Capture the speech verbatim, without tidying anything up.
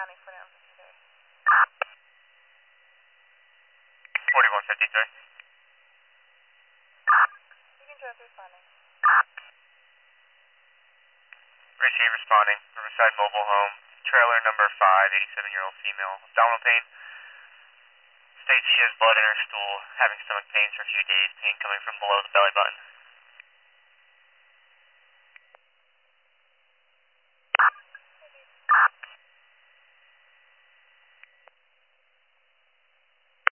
County for now. forty-one fifty-three. You can just responding. Receive responding. Riverside Mobile Home. Trailer number five, eighty-seven-year-old female. Abdominal pain. States she has blood in her stool, having stomach pains for a few days, pain coming from below the belly button.